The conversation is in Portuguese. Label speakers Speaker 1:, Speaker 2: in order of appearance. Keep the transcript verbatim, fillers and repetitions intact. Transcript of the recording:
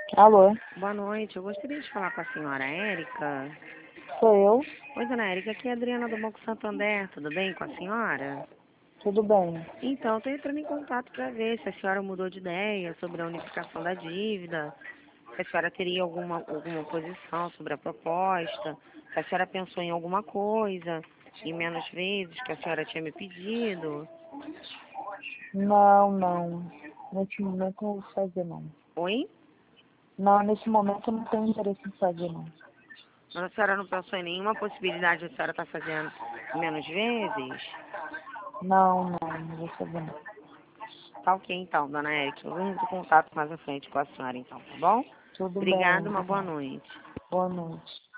Speaker 1: Alô,
Speaker 2: Boa noite, eu gostaria de falar com a senhora Érica.
Speaker 1: sou eu?
Speaker 2: Oi, dona Érica, aqui é a Adriana do Banco Santander, tudo bem com a senhora?
Speaker 1: Tudo bem?
Speaker 2: Então, estou entrando em contato para ver se a senhora mudou de ideia sobre a unificação da dívida, se a senhora teria alguma, alguma posição sobre a proposta, se a senhora pensou em alguma coisa, em menos vezes que a senhora tinha me pedido.
Speaker 1: Não, não. Nesse momento eu não vou fazer, não.
Speaker 2: Oi?
Speaker 1: Não, nesse momento eu não tenho interesse em fazer, não.
Speaker 2: Mas a senhora não pensou em nenhuma possibilidade de a senhora estar fazendo menos vezes?
Speaker 1: Não, não, não vou fazer, não.
Speaker 2: Tá ok, então, dona Érica. Eu entro em contato mais à frente com a senhora, então, tá bom?
Speaker 1: Tudo bem,
Speaker 2: Obrigada, uma boa
Speaker 1: obrigada.
Speaker 2: noite.
Speaker 1: Boa noite.